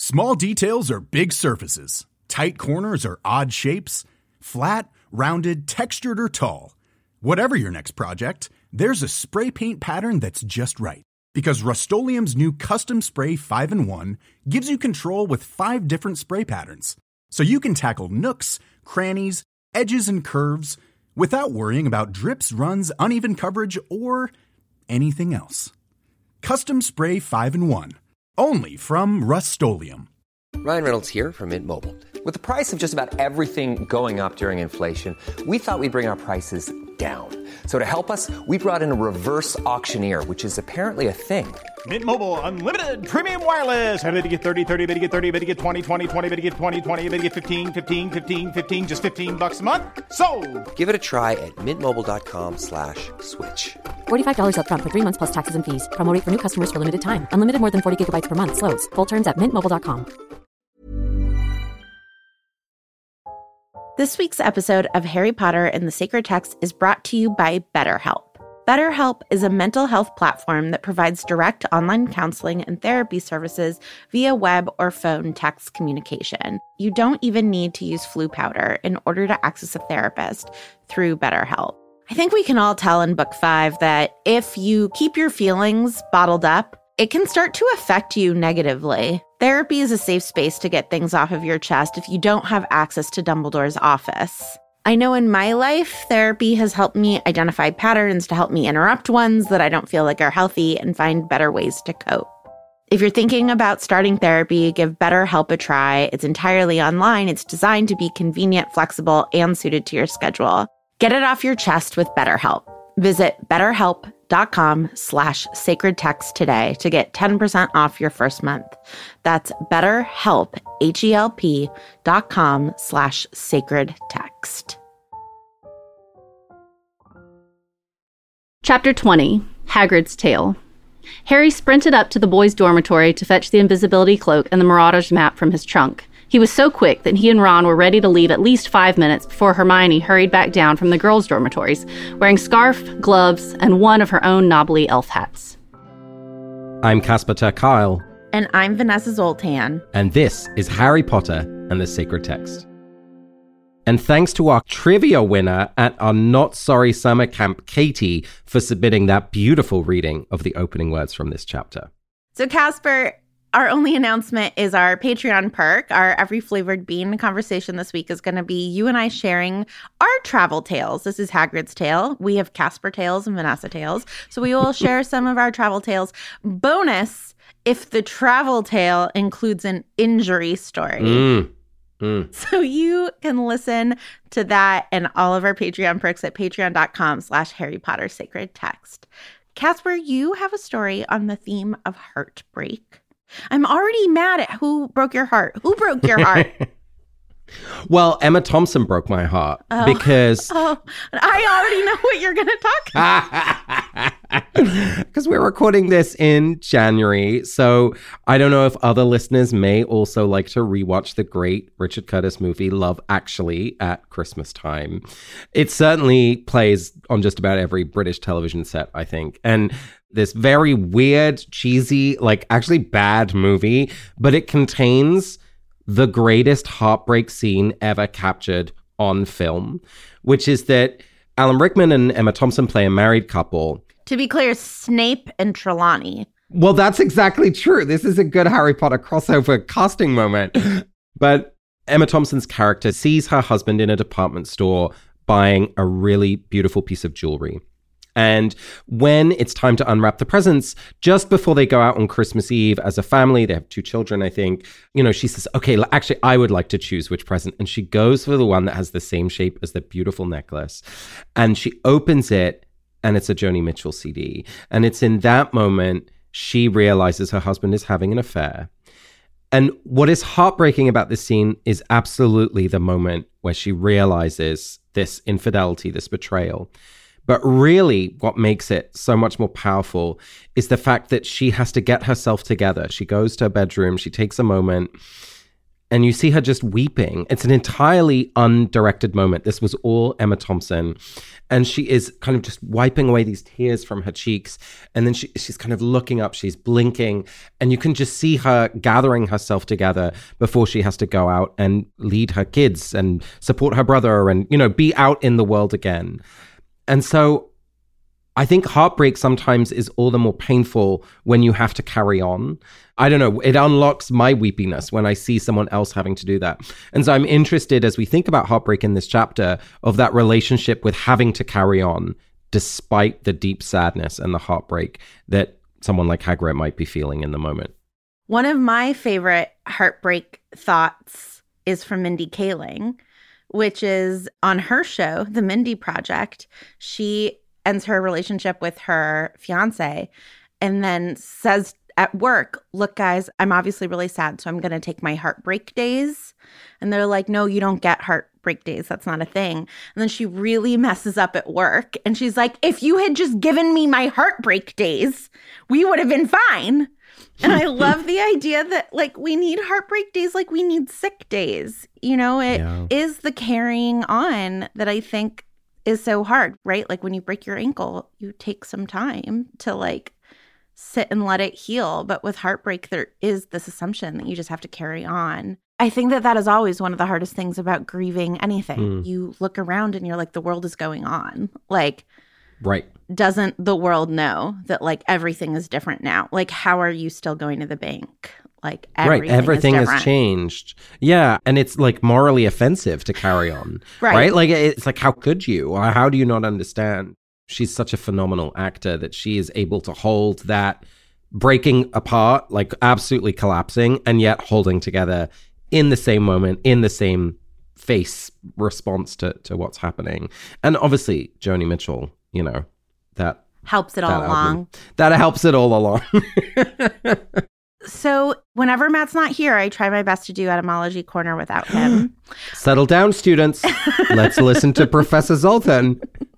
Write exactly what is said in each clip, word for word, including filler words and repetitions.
Small details are big surfaces. Tight corners are odd shapes. Flat, rounded, textured, or tall. Whatever your next project, there's a spray paint pattern that's just right. Because Rust-Oleum's new Custom Spray five in one gives you control with five different spray patterns. So you can tackle nooks, crannies, edges, and curves without worrying about drips, runs, uneven coverage, or anything else. Custom Spray five in one. Only from Rust-Oleum. Ryan Reynolds here from Mint Mobile. With the price of just about everything going up during inflation, we thought we'd bring our prices down. So to help us, we brought in a reverse auctioneer, which is apparently a thing. Mint Mobile Unlimited Premium Wireless. How to get thirty, thirty, how to get thirty, how to get twenty, twenty, twenty, how to get twenty, twenty, how to get fifteen, fifteen, fifteen, fifteen, just fifteen bucks a month? Sold! Give it a try at mintmobile.com slash switch. forty-five dollars up front for three months plus taxes and fees. Promo rate for new customers for limited time. Unlimited more than forty gigabytes per month. Slows full terms at mint mobile dot com. This week's episode of Harry Potter and the Sacred Text is brought to you by BetterHelp. BetterHelp is a mental health platform that provides direct online counseling and therapy services via web or phone text communication. You don't even need to use flu powder in order to access a therapist through BetterHelp. I think we can all tell in book five that if you keep your feelings bottled up, it can start to affect you negatively. Therapy is a safe space to get things off of your chest if you don't have access to Dumbledore's office. I know in my life, therapy has helped me identify patterns to help me interrupt ones that I don't feel like are healthy and find better ways to cope. If you're thinking about starting therapy, give BetterHelp a try. It's entirely online. It's designed to be convenient, flexible, and suited to your schedule. Get it off your chest with BetterHelp. Visit betterhelp.com slash sacred text today to get ten percent off your first month. That's betterhelp, H-E-L-P dot com slash sacred text. Chapter twenty, Hagrid's Tale. Harry sprinted up to the boys' dormitory to fetch the invisibility cloak and the Marauder's map from his trunk. He was so quick that he and Ron were ready to leave at least five minutes before Hermione hurried back down from the girls' dormitories, wearing scarf, gloves, and one of her own knobbly elf hats. I'm Casper ter Kuile. And I'm Vanessa Zoltan. And this is Harry Potter and the Sacred Text. And thanks to our trivia winner at our Not Sorry Summer Camp, Katie, for submitting that beautiful reading of the opening words from this chapter. So, Casper, our only announcement is our Patreon perk. Our Every Flavored Bean conversation this week is going to be you and I sharing our travel tales. This is Hagrid's tale. We have Casper tales and Vanessa tales. So we will share some of our travel tales. Bonus, if the travel tale includes an injury story. Mm. Mm. So you can listen to that and all of our Patreon perks at patreon.com slash Harry Potter Sacred Text. Casper, you have a story on the theme of heartbreak. I'm already mad at who broke your heart. Who broke your heart? Well, Emma Thompson broke my heart oh, because... Oh, I already know what you're going to talk about. Because we're recording this in January, so I don't know if other listeners may also like to rewatch the great Richard Curtis movie Love Actually at Christmas time. It certainly plays on just about every British television set, I think. And this very weird, cheesy, like actually bad movie, but it contains the greatest heartbreak scene ever captured on film, which is that Alan Rickman and Emma Thompson play a married couple. To be clear, Snape and Trelawney. Well, that's exactly true. This is a good Harry Potter crossover casting moment. But Emma Thompson's character sees her husband in a department store buying a really beautiful piece of jewelry. And when it's time to unwrap the presents, just before they go out on Christmas Eve as a family, they have two children, I think, you know, she says, okay, actually, I would like to choose which present. And she goes for the one that has the same shape as the beautiful necklace. And she opens it and it's a Joni Mitchell C D. And it's in that moment she realizes her husband is having an affair. And what is heartbreaking about this scene is absolutely the moment where she realizes this infidelity, this betrayal. But really, what makes it so much more powerful is the fact that she has to get herself together. She goes to her bedroom, she takes a moment, and you see her just weeping. It's an entirely undirected moment. This was all Emma Thompson. And she is kind of just wiping away these tears from her cheeks. And then she, she's kind of looking up, she's blinking, and you can just see her gathering herself together before she has to go out and lead her kids and support her brother and, you know, be out in the world again. And so I think heartbreak sometimes is all the more painful when you have to carry on. I don't know, it unlocks my weepiness when I see someone else having to do that. And so I'm interested, as we think about heartbreak in this chapter, of that relationship with having to carry on despite the deep sadness and the heartbreak that someone like Hagrid might be feeling in the moment. One of my favorite heartbreak thoughts is from Mindy Kaling, which is on her show, The Mindy Project. She ends her relationship with her fiance and then says at work, look, guys, I'm obviously really sad, so I'm going to take my heartbreak days. And they're like, no, you don't get heartbreak days. That's not a thing. And then she really messes up at work. And she's like, if you had just given me my heartbreak days, we would have been fine. And I love the idea that, like, we need heartbreak days like we need sick days. You know, it yeah. is the carrying on that I think is so hard, right? Like when you break your ankle, you take some time to like sit and let it heal. But with heartbreak, there is this assumption that you just have to carry on. I think that that is always one of the hardest things about grieving anything. Mm. You look around and you're like, the world is going on. Like, right. Doesn't the world know that like everything is different now? Like, how are you still going to the bank? Like everything, right, everything is has changed. Yeah, and it's like morally offensive to carry on. right. right, like it's like, how could you? Or how do you not understand? She's such a phenomenal actor that she is able to hold that breaking apart, like absolutely collapsing, and yet holding together in the same moment, in the same face response to to what's happening. And obviously, Joni Mitchell, you know, that helps it all that along. Album, that helps it all along. So whenever Matt's not here, I try my best to do Etymology Corner without him. Settle down, students. Let's listen to Professor Zoltan.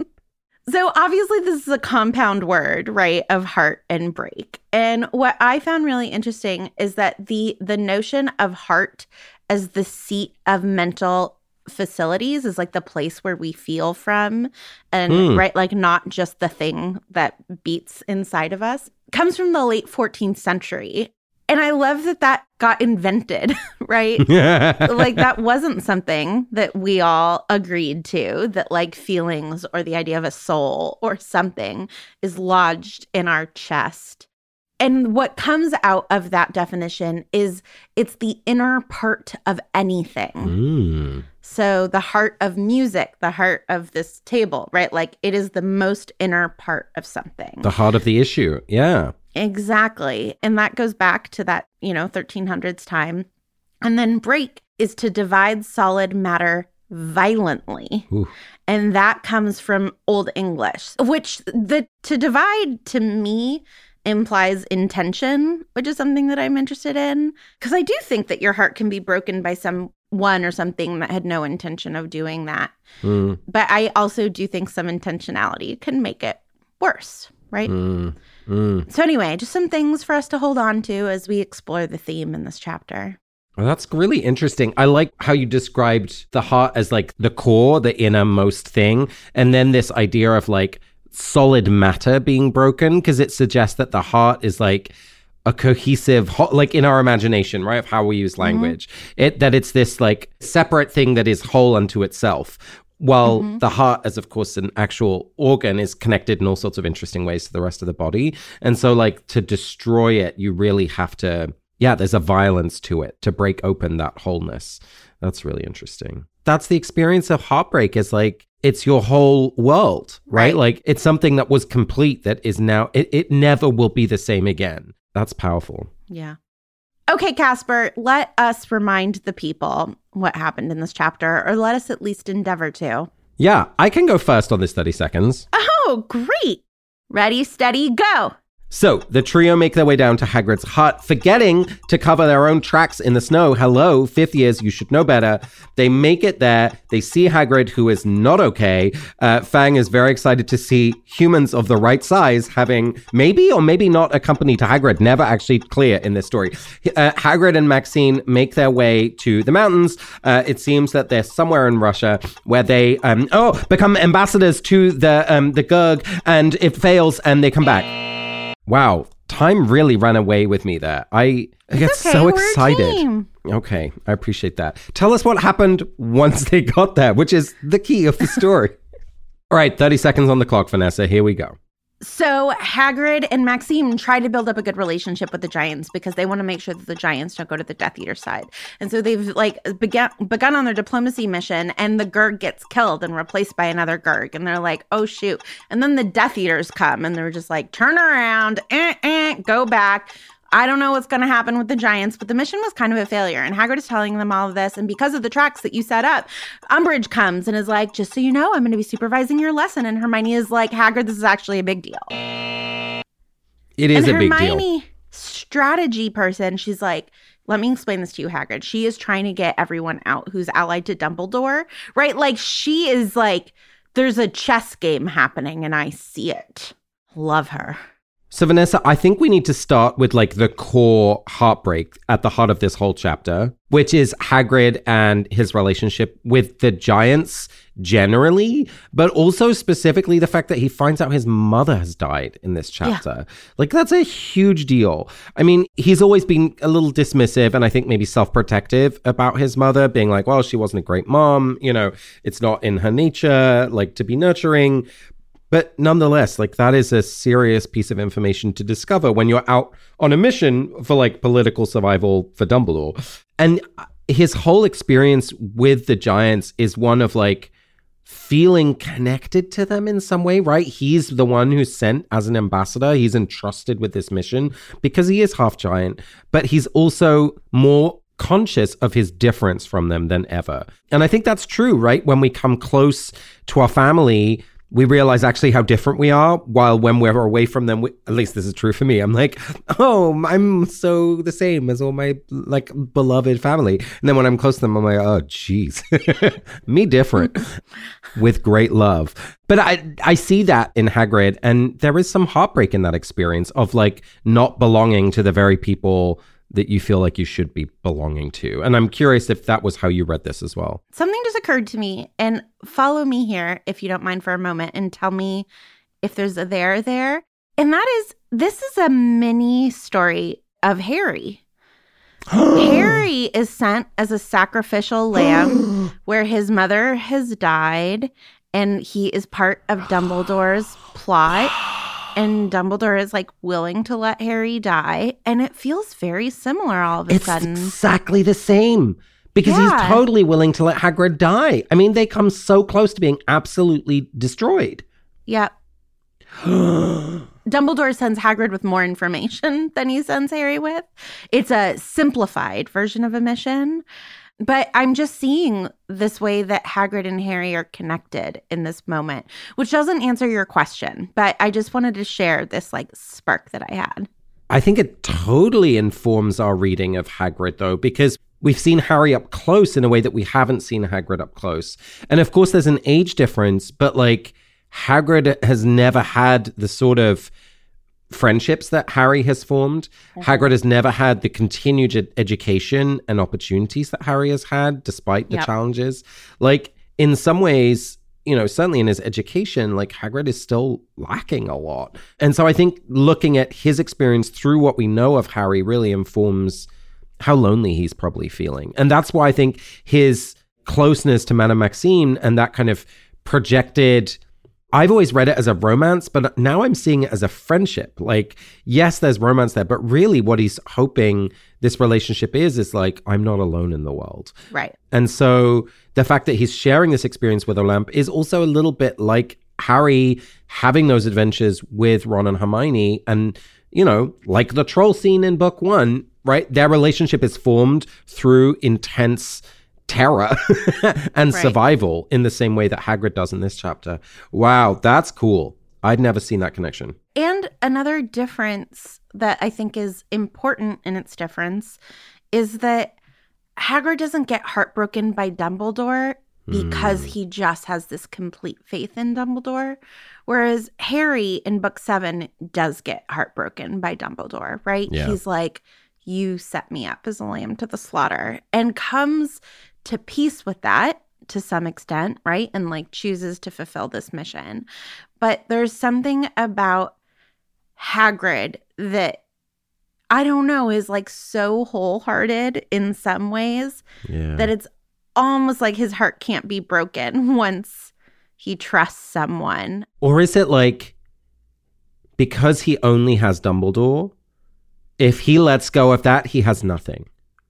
So obviously this is a compound word, right, of heart and break. And what I found really interesting is that the the notion of heart as the seat of mental facilities is like the place where we feel from, and mm. right, like not just the thing that beats inside of us, comes from the late fourteenth century. And I love that that got invented, right? Like that wasn't something that we all agreed to, that like feelings or the idea of a soul or something is lodged in our chest. And what comes out of that definition is it's the inner part of anything. Mm. So the heart of music, the heart of this table, right? Like it is the most inner part of something. The heart of the issue, yeah. Exactly. And that goes back to that, you know, thirteen hundreds time. And then break is to divide solid matter violently. Ooh. And that comes from Old English, which the to divide to me implies intention, which is something that I'm interested in. Because I do think that your heart can be broken by someone or something that had no intention of doing that. Mm. But I also do think some intentionality can make it worse, right? Mm. Mm. So anyway, just some things for us to hold on to as we explore the theme in this chapter. Well, that's really interesting. I like how you described the heart as like the core, the innermost thing, and then this idea of like solid matter being broken, because it suggests that the heart is like a cohesive, like in our imagination, right, of how we use language, mm-hmm. it that it's this like separate thing that is whole unto itself. While mm-hmm. the heart, as of course an actual organ, is connected in all sorts of interesting ways to the rest of the body. And so like to destroy it, you really have to, yeah, there's a violence to it to break open that wholeness. That's really interesting. That's the experience of heartbreak, is like, it's your whole world, right? right? Like it's something that was complete that is now, it, it never will be the same again. That's powerful. Yeah. Okay, Casper, let us remind the people what happened in this chapter, or let us at least endeavor to. Yeah, I can go first on this thirty seconds. Oh, great. Ready, steady, go. So the trio make their way down to Hagrid's hut, forgetting to cover their own tracks in the snow. Hello, fifth years, you should know better. They make it there. They see Hagrid, who is not okay. Uh, Fang is very excited to see humans of the right size having maybe or maybe not a company to Hagrid. Never actually clear in this story. Uh, Hagrid and Maxine make their way to the mountains. Uh, it seems that they're somewhere in Russia where they, um, oh, become ambassadors to the, um, the Gurg, and it fails and they come back. Wow, time really ran away with me there. I, I get okay, so we're excited. A team. Okay, I appreciate that. Tell us what happened once they got there, which is the key of the story. All right, thirty seconds on the clock, Vanessa. Here we go. So Hagrid and Maxime try to build up a good relationship with the Giants because they want to make sure that the Giants don't go to the Death Eater side. And so they've like began, begun on their diplomacy mission, and the Gurg gets killed and replaced by another Gurg. And they're like, oh, shoot. And then the Death Eaters come and they're just like, turn around, eh, eh, go back. I don't know what's going to happen with the Giants, but the mission was kind of a failure. And Hagrid is telling them all of this. And because of the tracks that you set up, Umbridge comes and is like, just so you know, I'm going to be supervising your lesson. And Hermione is like, Hagrid, this is actually a big deal. It is and a big deal. Hermione, strategy person, she's like, let me explain this to you, Hagrid. She is trying to get everyone out who's allied to Dumbledore, right? Like, she is like, there's a chess game happening and I see it. Love her. So, Vanessa, I think we need to start with like the core heartbreak at the heart of this whole chapter, which is Hagrid and his relationship with the Giants generally, but also specifically the fact that he finds out his mother has died in this chapter. Yeah. Like, that's a huge deal. I mean, he's always been a little dismissive and I think maybe self-protective about his mother, being like, well, she wasn't a great mom. You know, it's not in her nature, like, to be nurturing. But nonetheless, like, that is a serious piece of information to discover when you're out on a mission for like political survival for Dumbledore. And his whole experience with the Giants is one of like feeling connected to them in some way, right? He's the one who's sent as an ambassador. He's entrusted with this mission because he is half giant, but he's also more conscious of his difference from them than ever. And I think that's true, right? When we come close to our family, we realize actually how different we are, while when we're away from them, we, at least this is true for me, I'm like, oh, I'm so the same as all my like beloved family. And then when I'm close to them, I'm like, oh, geez, me different with great love. But I, I see that in Hagrid, and there is some heartbreak in that experience of like not belonging to the very people that you feel like you should be belonging to. And I'm curious if that was how you read this as well. Something just occurred to me, and follow me here, if you don't mind, for a moment, and tell me if there's a there there. And that is, this is a mini story of Harry. Harry is sent as a sacrificial lamb where his mother has died, and he is part of Dumbledore's plot. And Dumbledore is like willing to let Harry die. And it feels very similar all of a it's sudden. It's exactly the same. Because yeah. he's totally willing to let Hagrid die. I mean, they come so close to being absolutely destroyed. Yep. Dumbledore sends Hagrid with more information than he sends Harry with. It's a simplified version of a mission. But I'm just seeing this way that Hagrid and Harry are connected in this moment, which doesn't answer your question. But I just wanted to share this like spark that I had. I think it totally informs our reading of Hagrid, though, because we've seen Harry up close in a way that we haven't seen Hagrid up close. And of course, there's an age difference, but like Hagrid has never had the sort of friendships that Harry has formed. Mm-hmm. Hagrid has never had the continued ed- education and opportunities that Harry has had, despite the yep. challenges. Like, in some ways, you know, certainly in his education, like Hagrid is still lacking a lot. And so I think looking at his experience through what we know of Harry really informs how lonely he's probably feeling. And that's why I think his closeness to Madame Maxime and that kind of projected, I've always read it as a romance, but now I'm seeing it as a friendship. Like, yes, there's romance there, but really what he's hoping this relationship is, is like, I'm not alone in the world. Right. And so the fact that he's sharing this experience with Olympe is also a little bit like Harry having those adventures with Ron and Hermione. And, you know, like the troll scene in book one, right? Their relationship is formed through intense terror and right. survival in the same way that Hagrid does in this chapter. Wow, that's cool. I'd never seen that connection. And another difference that I think is important in its difference is that Hagrid doesn't get heartbroken by Dumbledore because mm. he just has this complete faith in Dumbledore. Whereas Harry in book seven does get heartbroken by Dumbledore, right? Yeah. He's like, you set me up as a lamb to the slaughter, and comes to peace with that to some extent, right? And like chooses to fulfill this mission. But there's something about Hagrid that I don't know is like so wholehearted in some ways yeah. that it's almost like his heart can't be broken once he trusts someone. Or is it like because he only has Dumbledore, if he lets go of that, he has nothing,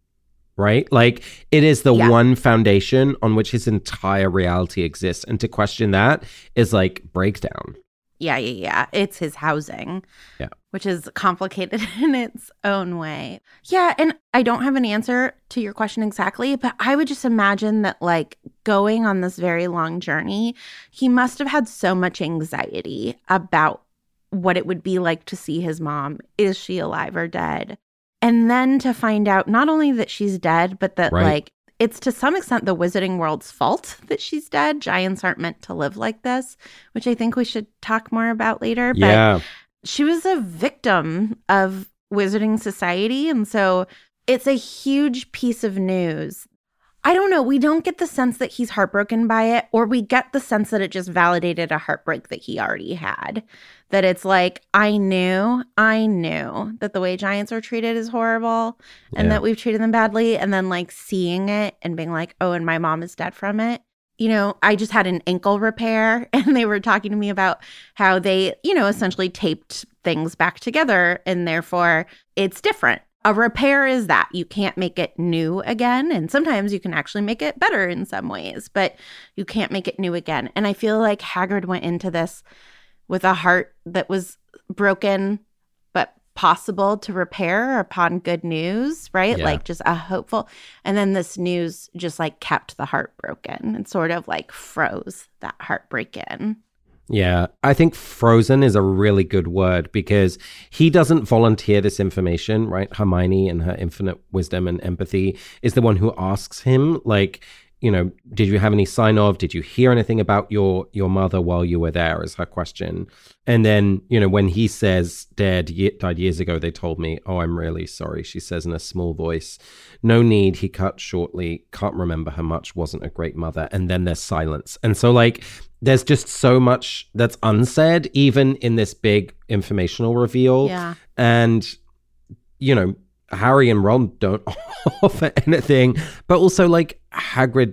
right? Like it is the yeah. one foundation on which his entire reality exists. And to question that is like breakdown. Yeah, yeah, yeah. It's his housing, yeah, which is complicated in its own way. Yeah, and I don't have an answer to your question exactly, but I would just imagine that like going on this very long journey, he must have had so much anxiety about what it would be like to see his mom. Is she alive or dead? And then to find out not only that she's dead, but that right. like it's to some extent the Wizarding World's fault that she's dead. Giants aren't meant to live like this, which I think we should talk more about later. But yeah. she was a victim of Wizarding society. And so it's a huge piece of news. I don't know. We don't get the sense that he's heartbroken by it, or we get the sense that it just validated a heartbreak that he already had. That it's like, I knew, I knew that the way giants are treated is horrible and yeah. that we've treated them badly. And then like seeing it and being like, oh, and my mom is dead from it. You know, I just had an ankle repair and they were talking to me about how they, you know, essentially taped things back together and therefore it's different. A repair is that. You can't make it new again. And sometimes you can actually make it better in some ways, but you can't make it new again. And I feel like Hagrid went into this with a heart that was broken, but possible to repair upon good news, right? Yeah. Like just a hopeful. And then this news just like kept the heart broken and sort of like froze that heartbreak in. Yeah, I think frozen is a really good word because he doesn't volunteer this information, right? Hermione and her infinite wisdom and empathy is the one who asks him, like, you know, did you have any sign of, did you hear anything about your your mother while you were there is her question. And then, you know, when he says dead, died years ago, they told me, oh, I'm really sorry, she says in a small voice. No need, he cut shortly, can't remember her much, wasn't a great mother. And then there's silence. And so like, there's just so much that's unsaid, even in this big informational reveal. Yeah. And, you know, Harry and Ron don't offer anything, but also like Hagrid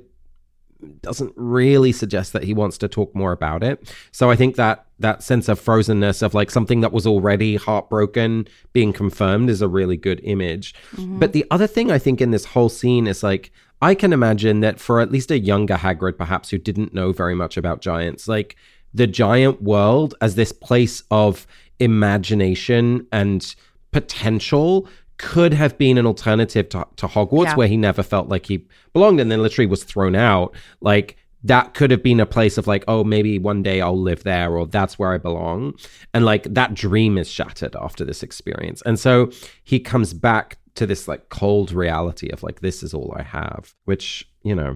doesn't really suggest that he wants to talk more about it. So I think that that sense of frozenness of like something that was already heartbroken being confirmed is a really good image. Mm-hmm. But the other thing I think in this whole scene is like, I can imagine that for at least a younger Hagrid, perhaps who didn't know very much about giants, like the giant world as this place of imagination and potential could have been an alternative to, to Hogwarts, yeah. where he never felt like he belonged and then literally was thrown out. Like that could have been a place of like, oh, maybe one day I'll live there, or that's where I belong. And like that dream is shattered after this experience. And so he comes back to this like cold reality of like, this is all I have, which, you know,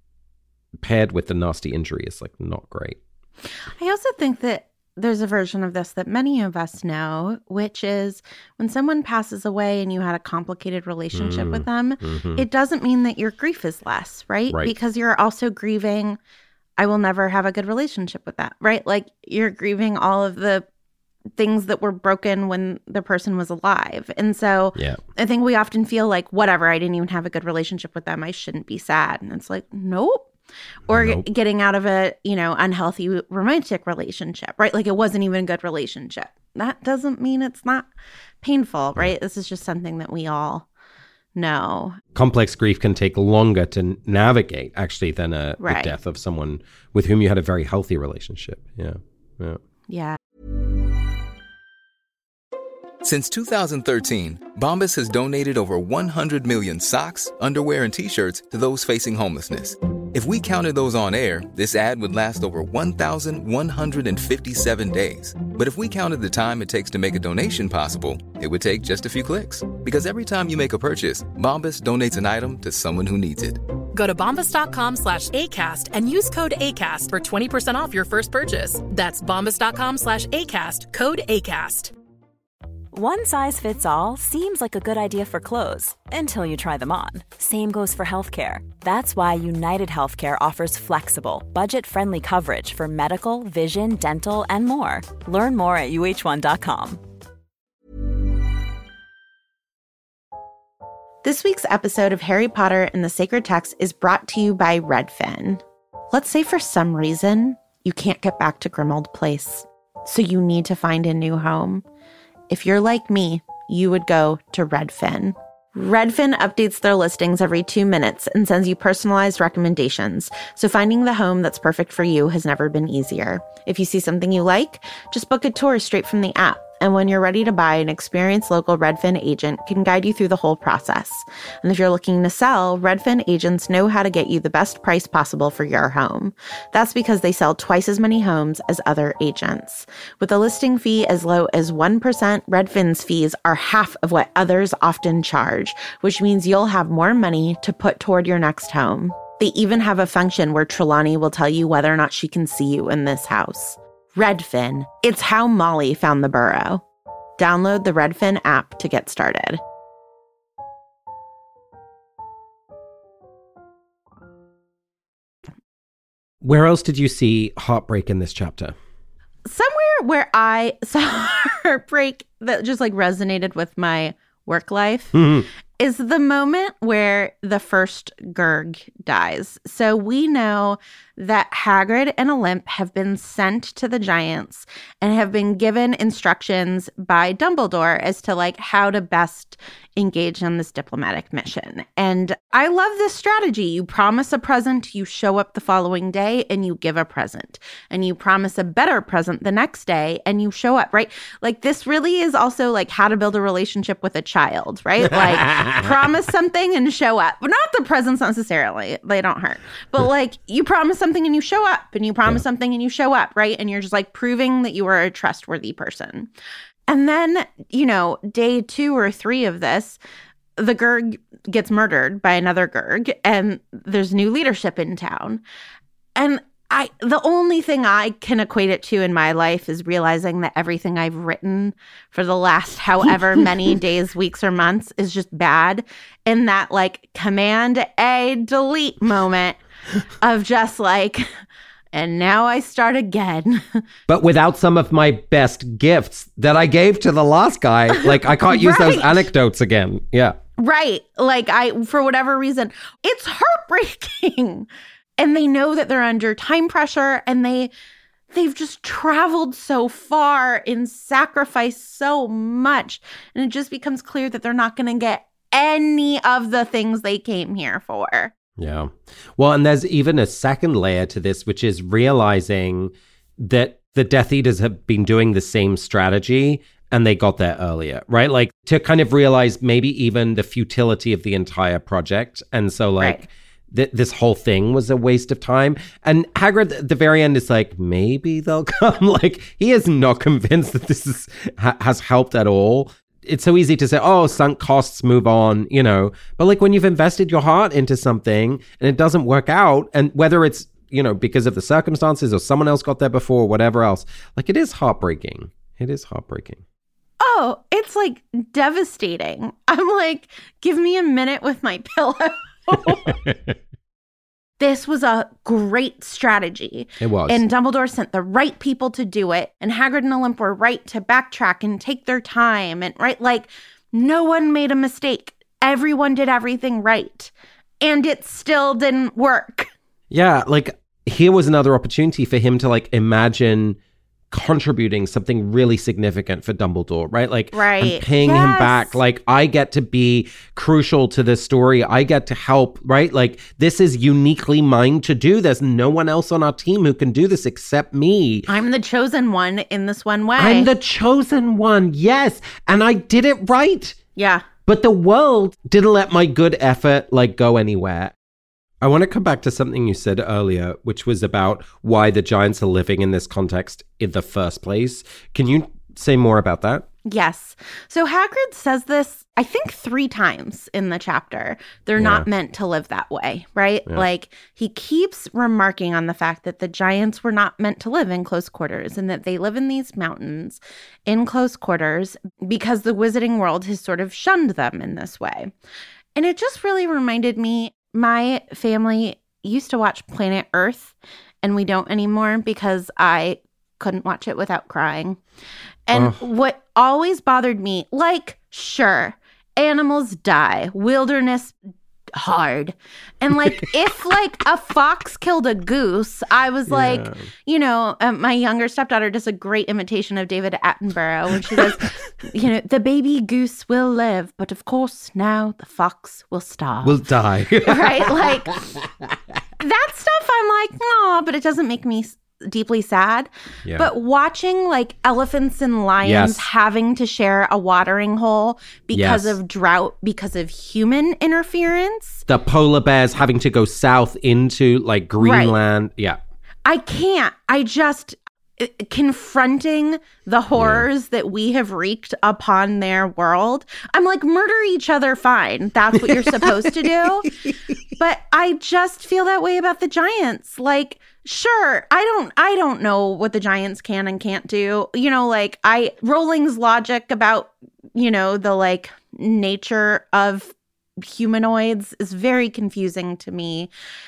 paired with the nasty injury is like not great. I also think that there's a version of this that many of us know, which is when someone passes away and you had a complicated relationship mm, with them, mm-hmm. it doesn't mean that your grief is less, right? right? Because you're also grieving, I will never have a good relationship with that, right? Like you're grieving all of the things that were broken when the person was alive. And so yeah. I think we often feel like, whatever, I didn't even have a good relationship with them, I shouldn't be sad. And it's like, nope. Or nope. getting out of a, you know, unhealthy romantic relationship, right? Like it wasn't even a good relationship. That doesn't mean it's not painful, right? Yeah. This is just something that we all know. Complex grief can take longer to navigate, actually, than a right. the death of someone with whom you had a very healthy relationship. Yeah. Yeah. Yeah. Since two thousand thirteen, Bombas has donated over one hundred million socks, underwear, and T-shirts to those facing homelessness. If we counted those on air, this ad would last over one thousand one hundred fifty-seven days. But if we counted the time it takes to make a donation possible, it would take just a few clicks. Because every time you make a purchase, Bombas donates an item to someone who needs it. Go to bombas.com slash ACAST and use code ACAST for twenty percent off your first purchase. That's bombas.com slash ACAST, code ACAST. One size fits all seems like a good idea for clothes until you try them on. Same goes for healthcare. That's why United Healthcare offers flexible, budget-friendly coverage for medical, vision, dental, and more. Learn more at U H one dot com. This week's episode of Harry Potter and the Sacred Text is brought to you by Redfin. Let's say for some reason you can't get back to Grimmauld Place, so you need to find a new home. If you're like me, you would go to Redfin. Redfin updates their listings every two minutes and sends you personalized recommendations, so finding the home that's perfect for you has never been easier. If you see something you like, just book a tour straight from the app. And when you're ready to buy, an experienced local Redfin agent can guide you through the whole process. And if you're looking to sell, Redfin agents know how to get you the best price possible for your home. That's because they sell twice as many homes as other agents. With a listing fee as low as one percent, Redfin's fees are half of what others often charge, which means you'll have more money to put toward your next home. They even have a function where Trelawney will tell you whether or not she can see you in this house. Redfin. It's how Molly found the burrow. Download the Redfin app to get started. Where else did you see heartbreak in this chapter? Somewhere where I saw heartbreak that just like resonated with my work life mm-hmm. is the moment where the first Gurg dies. So we know that Hagrid and Olymp have been sent to the Giants and have been given instructions by Dumbledore as to like how to best engage in this diplomatic mission. And I love this strategy. You promise a present, you show up the following day and you give a present. And you promise a better present the next day and you show up, right? Like this really is also like how to build a relationship with a child, right? Like promise something and show up. But not the presents necessarily. They don't hurt. But like you promise something and you show up, and you promise yeah. something and you show up, right? And you're just like proving that you are a trustworthy person. And then, you know, day two or three of this, the Gurg gets murdered by another Gurg, and there's new leadership in town. And I, the only thing I can equate it to in my life is realizing that everything I've written for the last however many days, weeks, or months is just bad. In that like Command A delete moment of just like, and now I start again. But without some of my best gifts that I gave to the last guy, like I can't use right. those anecdotes again. Yeah. Right. Like I, for whatever reason, it's heartbreaking. And they know that they're under time pressure, and they, they've just traveled so far and sacrificed so much. And it just becomes clear that they're not going to get any of the things they came here for. Yeah. Well, and there's even a second layer to this, which is realizing that the Death Eaters have been doing the same strategy and they got there earlier, right? Like to kind of realize maybe even the futility of the entire project. And so like right. th- this whole thing was a waste of time. And Hagrid at the very end is like, maybe they'll come. Like he is not convinced that this is ha- has helped at all. It's so easy to say, oh, sunk costs, move on, you know. But like when you've invested your heart into something and it doesn't work out, and whether it's, you know, because of the circumstances or someone else got there before, whatever else, like it is heartbreaking. It is heartbreaking. Oh, it's like devastating. I'm like, give me a minute with my pillow. This was a great strategy. It was. And Dumbledore sent the right people to do it. And Hagrid and Olymp were right to backtrack and take their time. And right, like, no one made a mistake. Everyone did everything right. And it still didn't work. Yeah, like, here was another opportunity for him to, like, imagine contributing something really significant for Dumbledore, right? Like, right. I'm paying yes. him back. Like, I get to be crucial to this story. I get to help, right? Like, this is uniquely mine to do. There's no one else on our team who can do this except me. I'm the chosen one in this one way. I'm the chosen one, yes. And I did it right. Yeah. But the world didn't let my good effort, like, go anywhere. I want to come back to something you said earlier, which was about why the giants are living in this context in the first place. Can you say more about that? Yes. So Hagrid says this, I think, three times in the chapter. They're yeah. not meant to live that way, right? Yeah. Like, he keeps remarking on the fact that the giants were not meant to live in close quarters and that they live in these mountains in close quarters because the wizarding world has sort of shunned them in this way. And it just really reminded me, my family used to watch Planet Earth, and we don't anymore because I couldn't watch it without crying. And uh. what always bothered me, like, sure, animals die, wilderness hard. And like, if like a fox killed a goose, I was yeah. like, you know, um, my younger stepdaughter does a great imitation of David Attenborough when she goes, you know, the baby goose will live, but of course now the fox will starve. Will die. Right? Like, that stuff I'm like, oh, but it doesn't make me deeply sad. Yeah. But watching like elephants and lions yes. having to share a watering hole because yes. of drought, because of human interference. The polar bears having to go south into like Greenland. Right. Yeah. I can't. I just uh, confronting the horrors yeah. that we have wreaked upon their world. I'm like, murder each other, fine. That's what you're supposed to do. But I just feel that way about the giants. Like, sure, I don't I don't know what the giants can and can't do. You know, like I Rowling's logic about, you know, the like nature of humanoids is very confusing to me.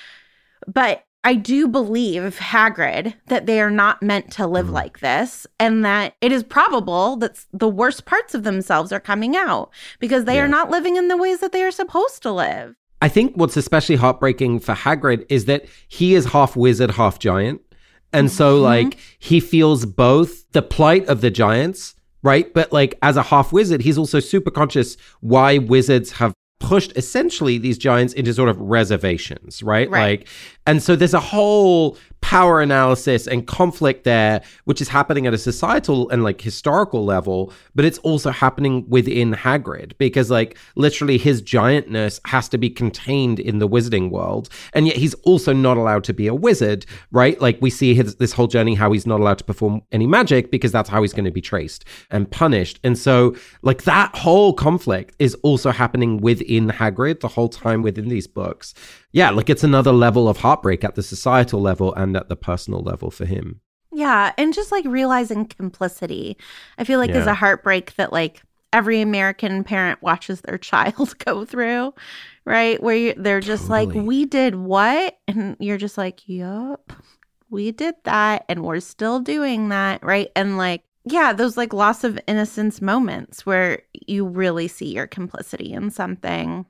But I do believe Hagrid that they are not meant to live mm. like this, and that it is probable that the worst parts of themselves are coming out because they yeah. are not living in the ways that they are supposed to live. I think what's especially heartbreaking for Hagrid is that he is half wizard, half giant. And so, mm-hmm. like, he feels both the plight of the giants, right? But, like, as a half wizard, he's also super conscious why wizards have pushed essentially these giants into sort of reservations, right? Right. Like, and so there's a whole power analysis and conflict there, which is happening at a societal and like historical level, but it's also happening within Hagrid because like literally his giantness has to be contained in the wizarding world. And yet he's also not allowed to be a wizard, right? Like we see his, this whole journey, how he's not allowed to perform any magic because that's how he's going to be traced and punished. And so like that whole conflict is also happening within Hagrid the whole time within these books. Yeah, like it's another level of heartbreak at the societal level and at the personal level for him. Yeah, and just like realizing complicity. I feel like Yeah. is a heartbreak that like every American parent watches their child go through, right? Where you, they're just Totally. like, we did what? And you're just like, yup, we did that and we're still doing that, right? And like, yeah, those like loss of innocence moments where you really see your complicity in something.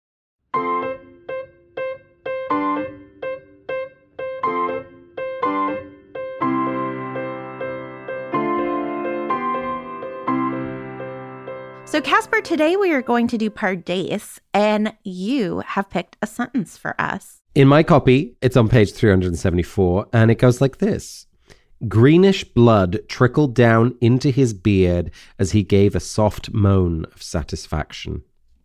So Casper, today we are going to do Pardes, and you have picked a sentence for us. In my copy, it's on page three hundred seventy-four, and it goes like this. Greenish blood trickled down into his beard as he gave a soft moan of satisfaction.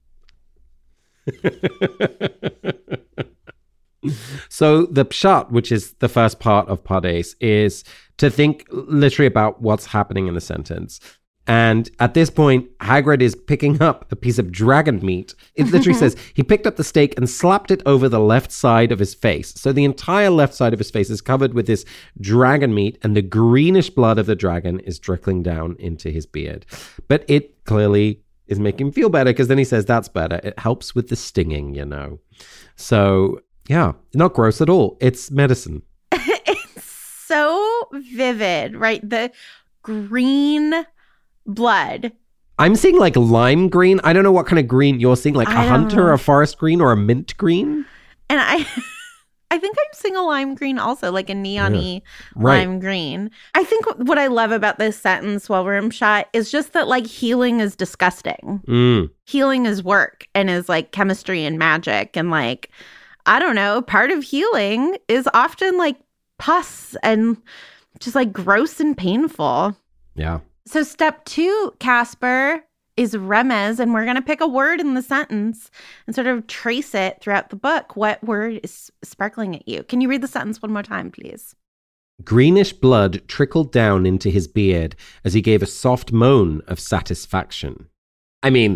So the pshat, which is the first part of Pardes, is to think literally about what's happening in the sentence. And at this point, Hagrid is picking up a piece of dragon meat. It literally says he picked up the steak and slapped it over the left side of his face. So the entire left side of his face is covered with this dragon meat, and the greenish blood of the dragon is trickling down into his beard. But it clearly is making him feel better because then he says that's better. It helps with the stinging, you know. So, yeah, not gross at all. It's medicine. It's so vivid, right? The green blood. I'm seeing like lime green. I don't know what kind of green you're seeing, like I a hunter, know. a forest green, or a mint green. And I I think I'm seeing a lime green also, like a neon-y Yeah. Right. lime green. I think what I love about this sentence while we're in shot is just that like healing is disgusting. Mm. Healing is work and is like chemistry and magic. And like, I don't know, part of healing is often like pus and just like gross and painful. Yeah. So step two, Casper, is remez, and we're going to pick a word in the sentence and sort of trace it throughout the book. What word is sparkling at you? Can you read the sentence one more time, please? Greenish blood trickled down into his beard as he gave a soft moan of satisfaction. I mean,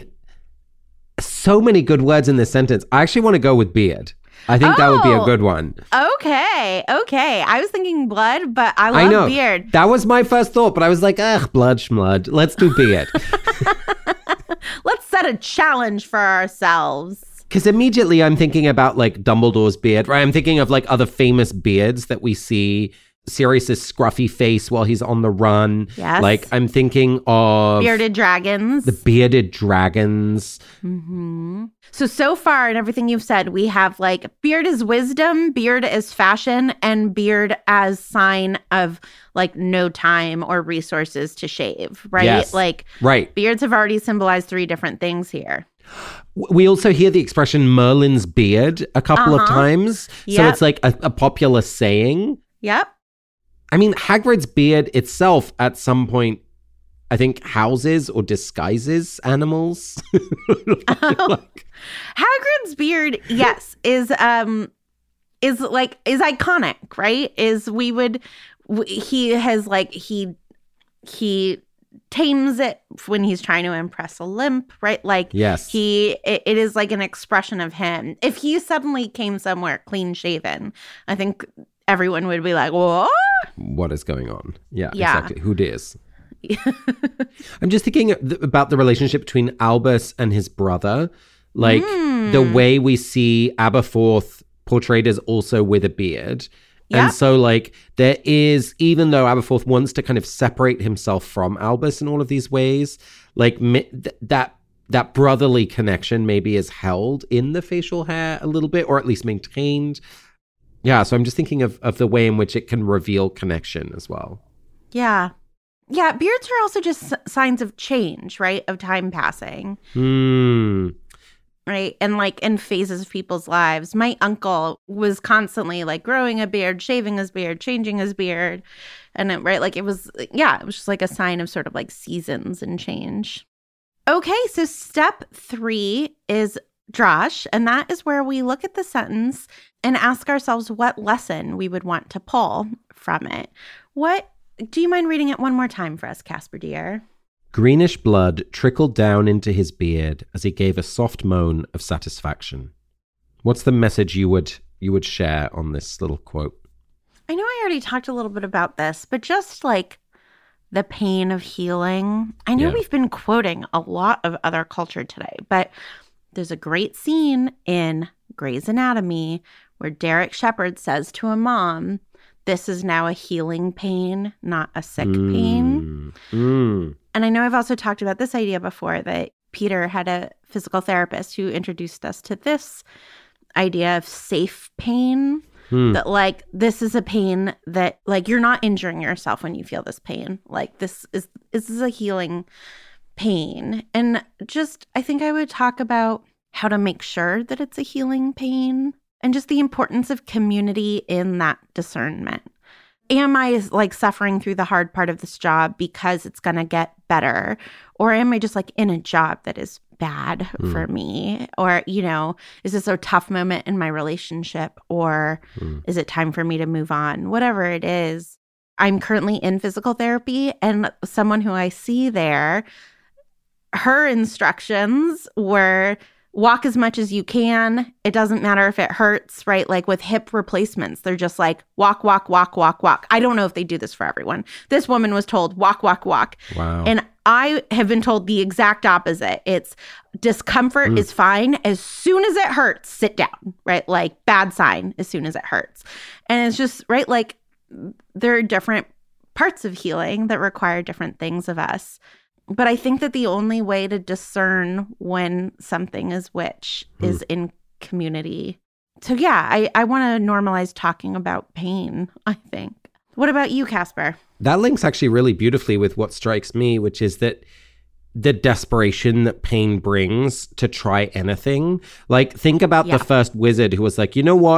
so many good words in this sentence. I actually want to go with beard. I think oh, that would be a good one. Okay, okay. I was thinking blood, but I love I know. beard. That was my first thought, but I was like, ugh, blood schmud. Let's do beard. Let's set a challenge for ourselves. Because immediately I'm thinking about like Dumbledore's beard, right? I'm thinking of like other famous beards that we see. Sirius's scruffy face while he's on the run. Yes. Like I'm thinking of bearded dragons. The bearded dragons. Mm-hmm. So, so far in everything you've said, we have like beard as wisdom, beard as fashion, and beard as sign of like no time or resources to shave, right? Yes. Like right. beards have already symbolized three different things here. We also hear the expression Merlin's beard a couple uh-huh. of times. Yep. So it's like a, a popular saying. Yep. I mean, Hagrid's beard itself at some point, I think, houses or disguises animals. oh. Hagrid's beard, yes, is um is like is iconic, right? Is we would he has like he he tames it when he's trying to impress a limp, right? Like yes. he it, it is like an expression of him. If he suddenly came somewhere clean shaven, I think everyone would be like, what? What is going on? Yeah, yeah. exactly. Who dares? I'm just thinking about the relationship between Albus and his brother. Like mm. the way we see Aberforth portrayed as also with a beard. Yep. And so like there is, even though Aberforth wants to kind of separate himself from Albus in all of these ways, like th- that that brotherly connection maybe is held in the facial hair a little bit, or at least maintained. Yeah, so I'm just thinking of, of the way in which it can reveal connection as well. Yeah. Yeah, beards are also just s- signs of change, right? Of time passing. Hmm. Right? And like in phases of people's lives. My uncle was constantly like growing a beard, shaving his beard, changing his beard. And it, right, like it was, yeah, it was just like a sign of sort of like seasons and change. Okay, so step three is Drosh, and that is where we look at the sentence and ask ourselves what lesson we would want to pull from it. What, do you mind reading it one more time for us, Casper dear? Greenish blood trickled down into his beard as he gave a soft moan of satisfaction. What's the message you would you would share on this little quote? I know I already talked a little bit about this, but just like the pain of healing. I know yeah. we've been quoting a lot of other culture today, but there's a great scene in Grey's Anatomy where Derek Shepherd says to a mom, this is now a healing pain, not a sick mm. pain. Mm. And I know I've also talked about this idea before, that Peter had a physical therapist who introduced us to this idea of safe pain. Mm. That like, this is a pain that like, you're not injuring yourself when you feel this pain. Like this is, this is a healing pain. And just, I think I would talk about how to make sure that it's a healing pain and just the importance of community in that discernment. Am I like suffering through the hard part of this job because it's going to get better? Or am I just like in a job that is bad mm. for me? Or, you know, is this a tough moment in my relationship? Or mm. is it time for me to move on? Whatever it is, I'm currently in physical therapy, and someone who I see there, her instructions were walk as much as you can. It doesn't matter if it hurts, right? Like with hip replacements, they're just like walk, walk, walk, walk, walk. I don't know if they do this for everyone. This woman was told walk, walk, walk. Wow. And I have been told the exact opposite. It's discomfort mm. is fine. As soon as it hurts, sit down, right? Like bad sign as soon as it hurts. And it's just, right? Like there are different parts of healing that require different things of us. But I think that the only way to discern when something is which mm. is in community. So yeah, I, I want to normalize talking about pain, I think. What about you, Casper? That links actually really beautifully with what strikes me, which is that the desperation that pain brings to try anything. Like, think about yeah. the first wizard who was like, you know what?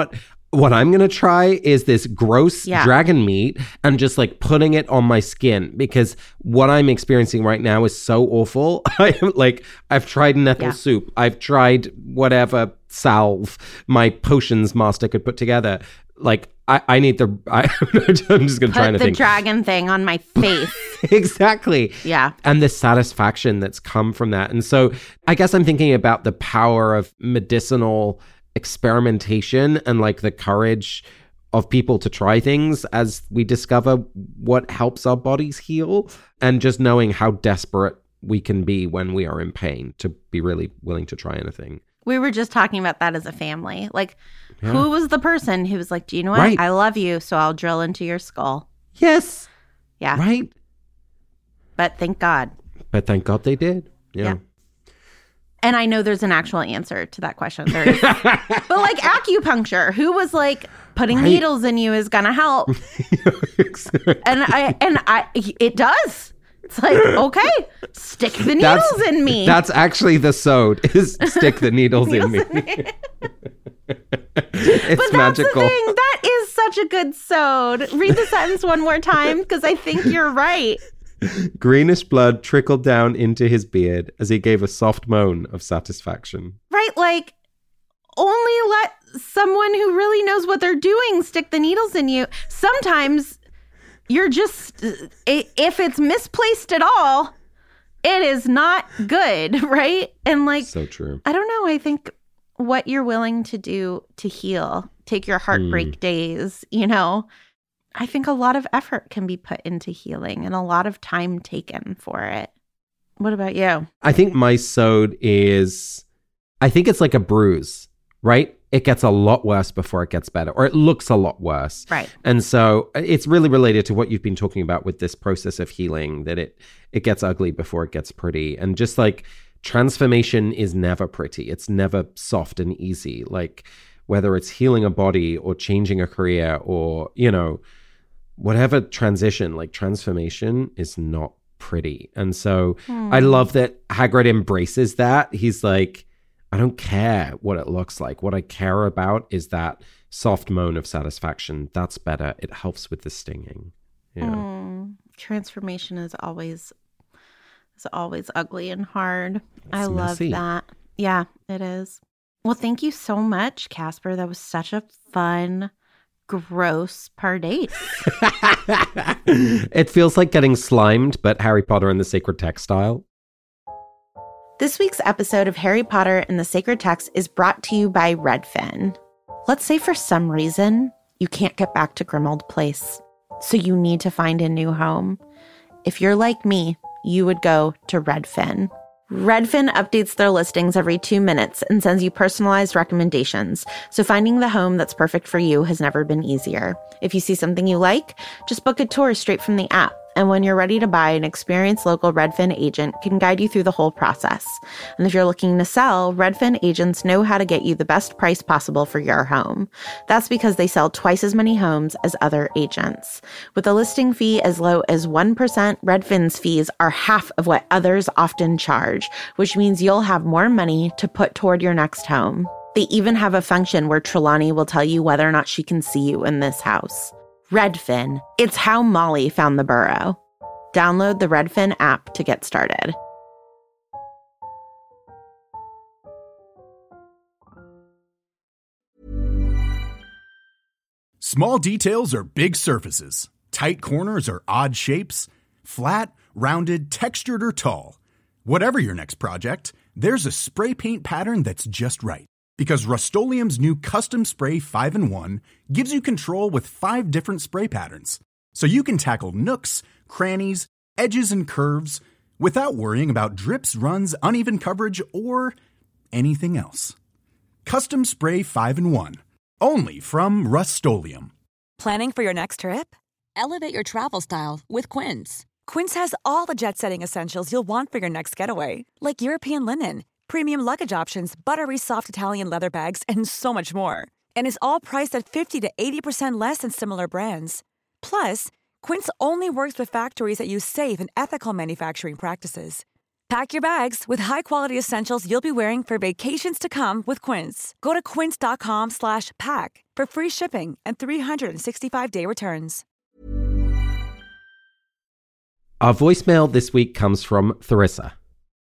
what I'm going to try is this gross Yeah. dragon meat and just like putting it on my skin, because what I'm experiencing right now is so awful. I am like, I've tried nettle Yeah. soup. I've tried whatever salve my potions master could put together. Like, I, I need the, I, I'm just going to try Put the anything. dragon thing on my face. Exactly. Yeah. And the satisfaction that's come from that. And so I guess I'm thinking about the power of medicinal experimentation and like the courage of people to try things as we discover what helps our bodies heal, and just knowing how desperate we can be when we are in pain to be really willing to try anything. We were just talking about that as a family. Like, Yeah. who was the person who was like, do you know what? Right. I love you, so I'll drill into your skull. Yes. Yeah. Right. But thank God. But thank God they did. Yeah. Yeah. And I know there's an actual answer to that question. There is. But like acupuncture, who was like, putting Right. needles in you is gonna help. And I and I it does. It's like, okay, stick the needles That's- in me. That's actually the sode, is stick the needles in me. It's But that's magical. the thing. That is such a good sewed. Read the sentence one more time, because I think you're right. Greenish blood trickled down into his beard as he gave a soft moan of satisfaction. Right? Like, only let someone who really knows what they're doing stick the needles in you. Sometimes you're just, i- if it's misplaced at all, it is not good, right? And like, So true. I don't know. I think what you're willing to do to heal, take your heartbreak Mm. days, you know, I think a lot of effort can be put into healing and a lot of time taken for it. What about you? I think my sode is, I think it's like a bruise, right? It gets a lot worse before it gets better, or it looks a lot worse. Right. And so it's really related to what you've been talking about with this process of healing, that it it gets ugly before it gets pretty. And just like transformation is never pretty. It's never soft and easy. Like whether it's healing a body or changing a career or, you know, whatever transition, like transformation is not pretty. And so Hmm. I love that Hagrid embraces that. He's like, I don't care what it looks like. What I care about is that soft moan of satisfaction. That's better. It helps with the stinging. Yeah. Mm, transformation is always is always ugly and hard. It's I love messy. that. Yeah, it is. Well, thank you so much, Casper. That was such a fun, gross pardate. It feels like getting slimed, but Harry Potter and the Sacred Text style. This week's episode of Harry Potter and the Sacred Text is brought to you by Redfin. Let's say for some reason you can't get back to Grimmauld Place, so you need to find a new home. If you're like me, you would go to Redfin. Redfin updates their listings every two minutes and sends you personalized recommendations, so finding the home that's perfect for you has never been easier. If you see something you like, just book a tour straight from the app. And when you're ready to buy, an experienced local Redfin agent can guide you through the whole process. And if you're looking to sell, Redfin agents know how to get you the best price possible for your home. That's because they sell twice as many homes as other agents. With a listing fee as low as one percent, Redfin's fees are half of what others often charge, which means you'll have more money to put toward your next home. They even have a function where Trelawney will tell you whether or not she can see you in this house. Redfin. It's how Molly found the burrow. Download the Redfin app to get started. Small details are big surfaces. Tight corners are odd shapes. Flat, rounded, textured, or tall. Whatever your next project, there's a spray paint pattern that's just right. Because Rust-Oleum's new Custom Spray five in one gives you control with five different spray patterns. So you can tackle nooks, crannies, edges, and curves without worrying about drips, runs, uneven coverage, or anything else. Custom Spray five in one. Only from Rust-Oleum. Planning for your next trip? Elevate your travel style with Quince. Quince has all the jet-setting essentials you'll want for your next getaway, like European linen, premium luggage options, buttery soft Italian leather bags, and so much more. And is all priced at fifty to eighty percent less than similar brands. Plus, Quince only works with factories that use safe and ethical manufacturing practices. Pack your bags with high-quality essentials you'll be wearing for vacations to come with Quince. Go to quince.com slash pack for free shipping and three sixty-five day returns. Our voicemail this week comes from Theresa.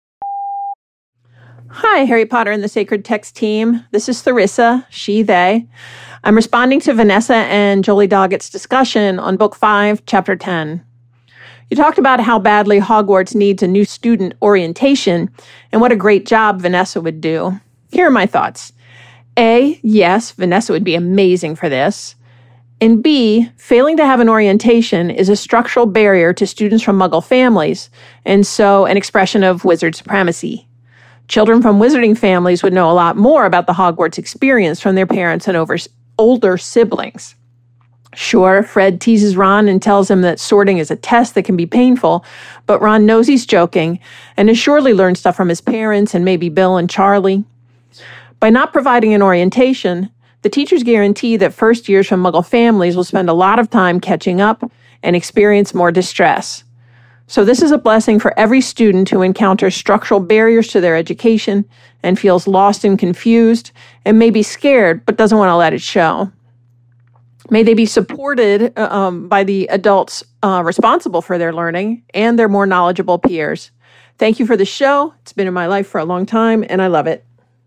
Hi, Harry Potter and the Sacred Text team. This is Theresa, she, they. I'm responding to Vanessa and Jolie Doggett's discussion on Book five, Chapter ten. You talked about how badly Hogwarts needs a new student orientation and what a great job Vanessa would do. Here are my thoughts. A, yes, Vanessa would be amazing for this. And B, failing to have an orientation is a structural barrier to students from Muggle families, and so an expression of wizard supremacy. Children from wizarding families would know a lot more about the Hogwarts experience from their parents and over older siblings. Sure, Fred teases Ron and tells him that sorting is a test that can be painful, but Ron knows he's joking and has surely learned stuff from his parents and maybe Bill and Charlie. By not providing an orientation, the teachers guarantee that first years from Muggle families will spend a lot of time catching up and experience more distress. So this is a blessing for every student who encounters structural barriers to their education and feels lost and confused and may be scared but doesn't want to let it show. May they be supported um, by the adults uh, responsible for their learning and their more knowledgeable peers. Thank you for the show. It's been in my life for a long time, and I love it.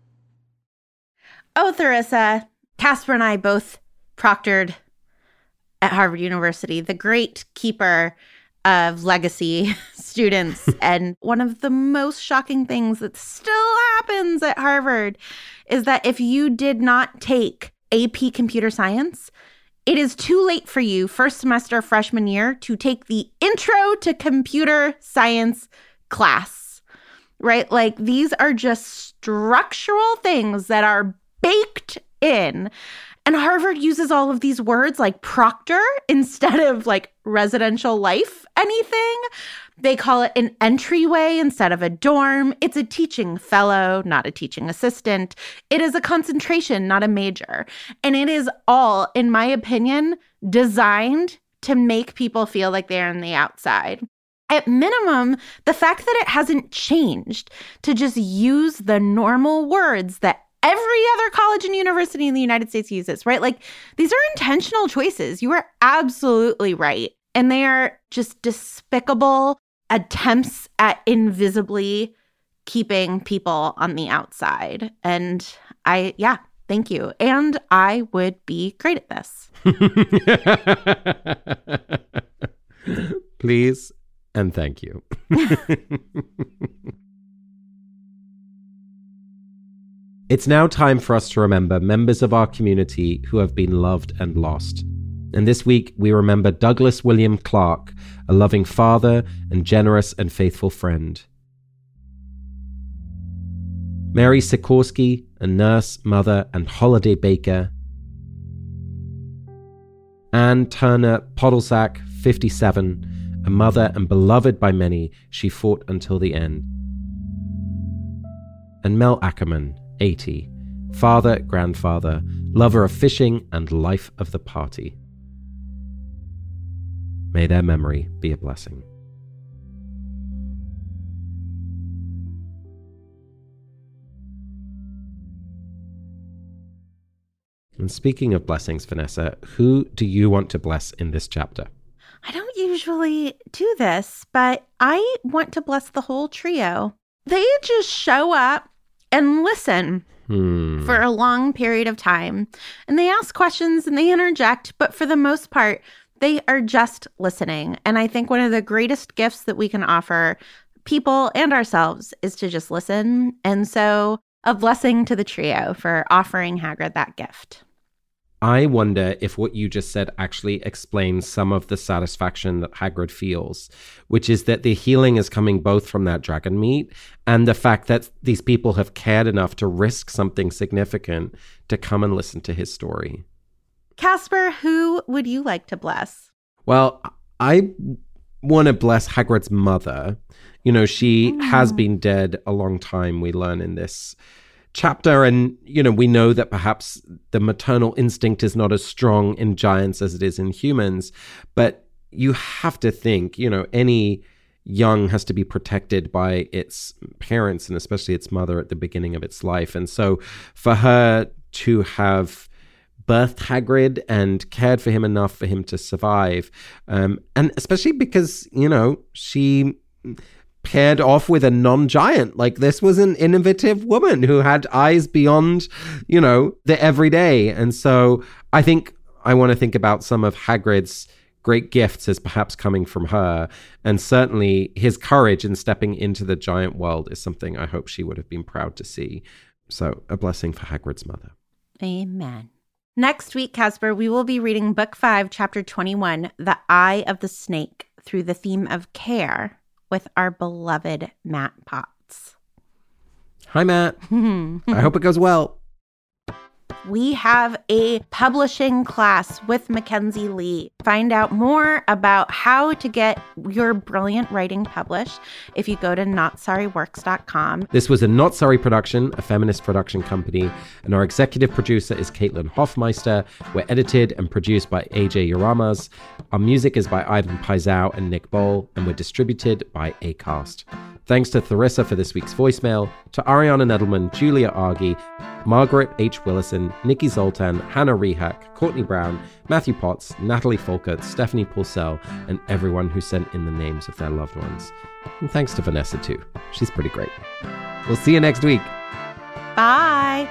Oh, Theresa, Casper and I both proctored at Harvard University, the great keeper of legacy students. And one of the most shocking things that still happens at Harvard is that if you did not take A P Computer Science, it is too late for you first semester freshman year to take the Intro to Computer Science class, right? Like these are just structural things that are baked in. And Harvard uses all of these words like proctor instead of like residential life anything. They call it an entryway instead of a dorm. It's a teaching fellow, not a teaching assistant. It is a concentration, not a major. And it is all, in my opinion, designed to make people feel like they're on the outside. At minimum, the fact that it hasn't changed to just use the normal words that every other college and university in the United States uses, right? Like, these are intentional choices. You are absolutely right. And they are just despicable attempts at invisibly keeping people on the outside. And I, yeah, thank you. And I would be great at this. Please and thank you. It's now time for us to remember members of our community who have been loved and lost. And this week, we remember Douglas William Clark, a loving father and generous and faithful friend. Mary Sikorsky, a nurse, mother, and holiday baker. Anne Turner Podolzak, fifty-seven, a mother and beloved by many, she fought until the end. And Mel Ackerman, eighty, father, grandfather, lover of fishing, and life of the party. May their memory be a blessing. And speaking of blessings, Vanessa, who do you want to bless in this chapter? I don't usually do this, but I want to bless the whole trio. They just show up and listen hmm. for a long period of time. And they ask questions and they interject, but for the most part, they are just listening. And I think one of the greatest gifts that we can offer people and ourselves is to just listen. And so a blessing to the trio for offering Hagrid that gift. I wonder if what you just said actually explains some of the satisfaction that Hagrid feels, which is that the healing is coming both from that dragon meat and the fact that these people have cared enough to risk something significant to come and listen to his story. Casper, who would you like to bless? Well, I want to bless Hagrid's mother. You know, she mm. has been dead a long time, we learn in this chapter. And, you know, we know that perhaps the maternal instinct is not as strong in giants as it is in humans. But you have to think, you know, any young has to be protected by its parents and especially its mother at the beginning of its life. And so for her to have birthed Hagrid and cared for him enough for him to survive, um, and especially because, you know, she paired off with a non-giant. Like, this was an innovative woman who had eyes beyond, you know, the everyday. And so I think I want to think about some of Hagrid's great gifts as perhaps coming from her. And certainly his courage in stepping into the giant world is something I hope she would have been proud to see. So a blessing for Hagrid's mother. Amen. Next week, Casper, we will be reading Book five, Chapter twenty-one, The Eye of the Snake, through the theme of care with our beloved Matt Potts. Hi, Matt. I hope it goes well. We have a publishing class with Mackenzie Lee. Find out more about how to get your brilliant writing published if you go to not sorry works dot com. This was a Not Sorry production, a feminist production company, and our executive producer is Caitlin Hoffmeister. We're edited and produced by A J Yaramas. Our music is by Ivan Paisau and Nick Boll, and we're distributed by Acast. Thanks to Theresa for this week's voicemail, to Ariana Nedelman, Julia Argy, Margaret H. Willison, Nikki Zoltan, Hannah Rehak, Courtney Brown, Matthew Potts, Natalie Folkert, Stephanie Purcell, and everyone who sent in the names of their loved ones. And thanks to Vanessa, too. She's pretty great. We'll see you next week. Bye.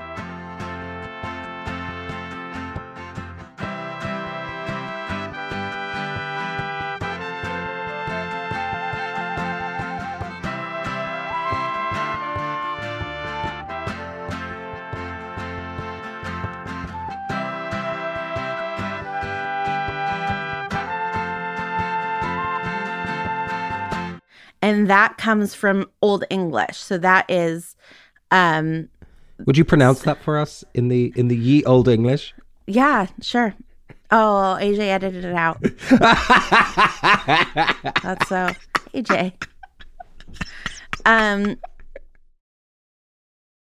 And that comes from Old English. So that is... Um, Would you pronounce that for us in the in the ye Old English? Yeah, sure. Oh, A J edited it out. That's so... A J. Um...